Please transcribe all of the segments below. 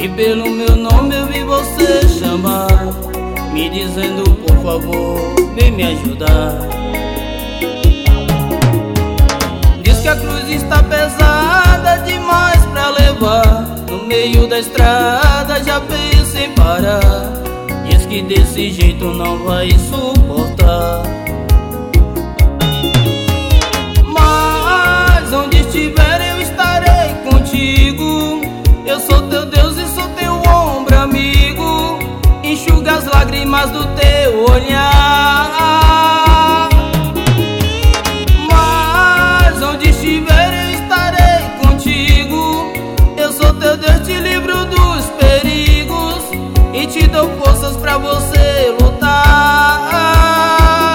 E pelo meu nome eu vi você chamar, me dizendo por favor, vem me ajudar. Diz que a cruz está pesada demais pra levar, no meio da estrada já pensa em parar. Diz que desse jeito não vai suportar. Mas onde estiver eu estarei contigo. Eu sou teu Deus e sou teu ombro amigo. Enxuga as lágrimas do teu olhar. Mas onde estiver eu estarei contigo. Eu sou teu Deus, te livro dos perigos e te dou forças pra você lutar.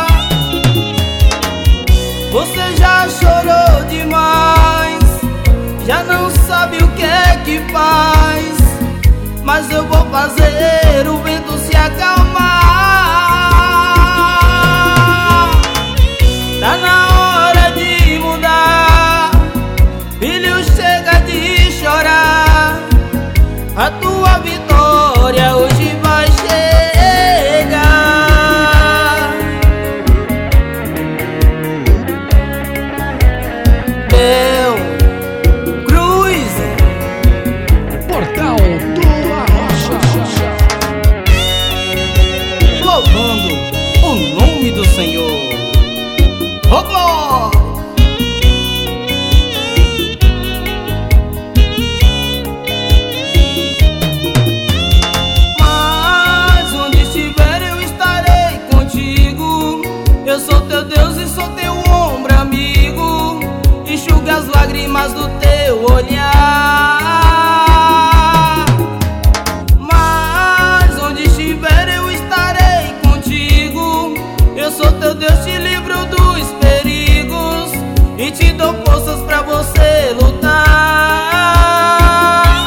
Você já chorou demais, já não sabe o que é que faz, mas eu vou fazer o vento se acalmar. Tá na hora de mudar, filho, chega de chorar. A tua vitória hoje vai chegar. Bel Cruz, Portal do Arrocha, louvando o nome do Senhor. Oh, glória! Mas onde estiver eu estarei contigo. Eu sou teu Deus e sou teu ombro amigo. Enxuga as lágrimas do teu olhar. Mas onde estiver eu estarei contigo. Eu sou teu Deus, te livro dos perigos e te dou forças pra você lutar.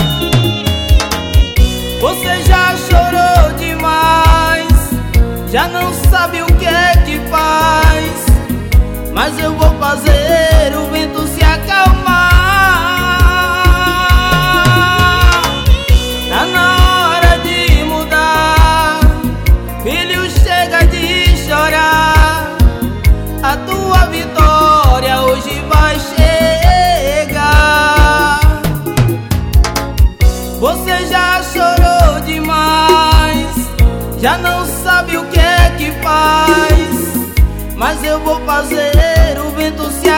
Você já chorou demais, já não sabe o que é que faz, mas eu vou fazer o vento se acalmar. Tá na hora de mudar, filho, chega de chorar. A tua vitória hoje vai chegar. Você já chorou demais, já não sabe o que é que faz, mas eu vou fazer o vento se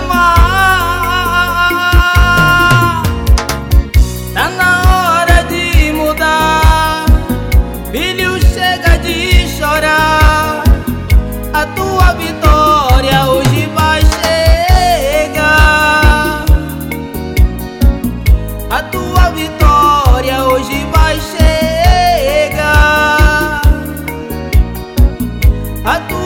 acalmar. Tá na hora de mudar, filho, chega de chorar. A tua vitória hoje vai chegar. A tua vitória hoje vai chegar. A tua